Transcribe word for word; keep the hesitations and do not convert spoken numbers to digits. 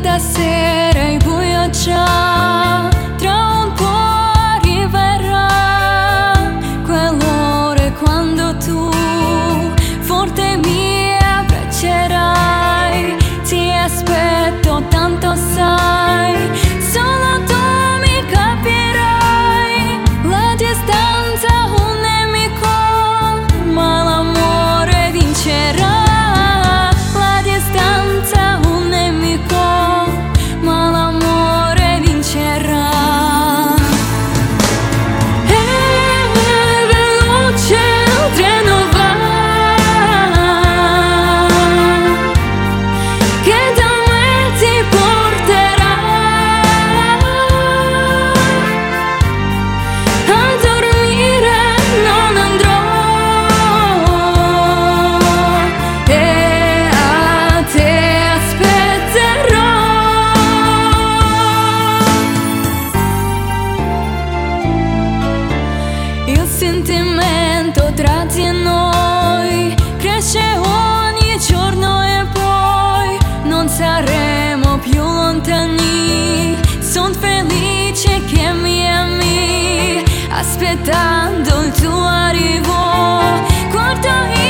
tarda sera il buio già, tra un po' arriverà quell'ora quando tu forte mi abbraccerai. Ti aspetto tanto, sai, solo tu mi capirai. La distanza è un nemico, ma l'amore vincerà. La distanza è un nemico, ma l'amore vincerà. E veloce il treno va, che da me ti porterà. A dormire non andrò, e a te aspetterò. Il sentimento tra te e noi cresce ogni giorno e poi non saremo più lontani. Son felice che mi ami, aspettando il tuo arrivo. Guardo